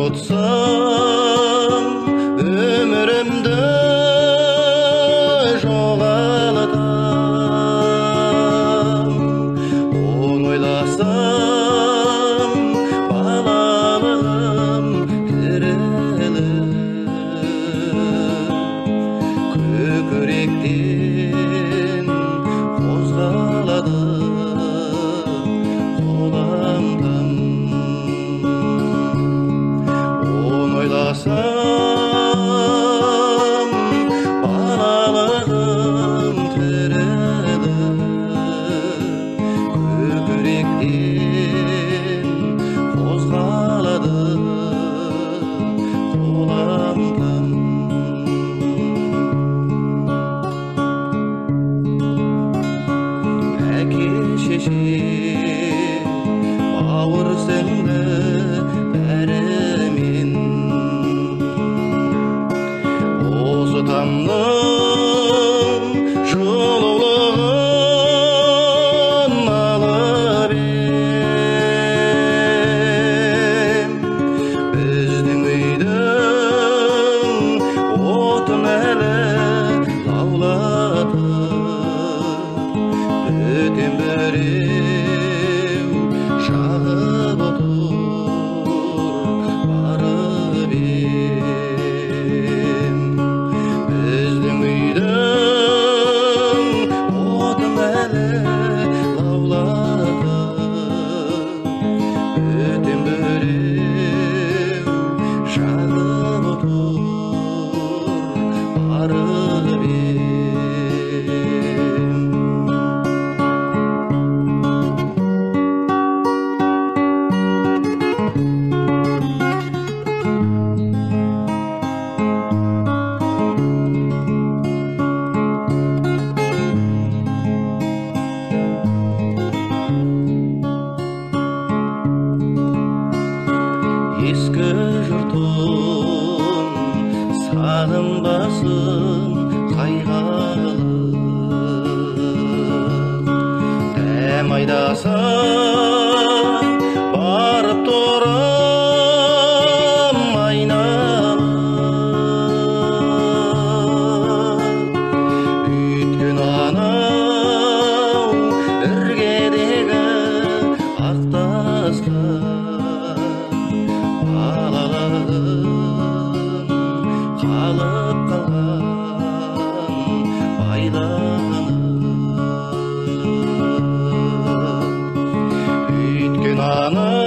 ұмытсам өмірімді жоғалтам. Оны ойласам балалығым тіріліп, көкіректен қозғалады қоламдан. Оны ойласам балалығым тіріліп, көкіректен қозғалады қоламдан. Әке шеше бауыр сіңлі бәрімен осы тамның жылулығын алып ем. Біздің үйдің отын әлі лаулатып, бөтен біреу жағып отыр барып ем. Біздің үйдің отын әлі лаулатып, бөтен біреу жағып отыр барып ем. Ескі жұртым сағынбасын қайғылы, дәм айдаса барып тұрам айналып. Өйткен анау іргедегі ақ тасқа балалығым қалып қалған байланып. Өйткен ана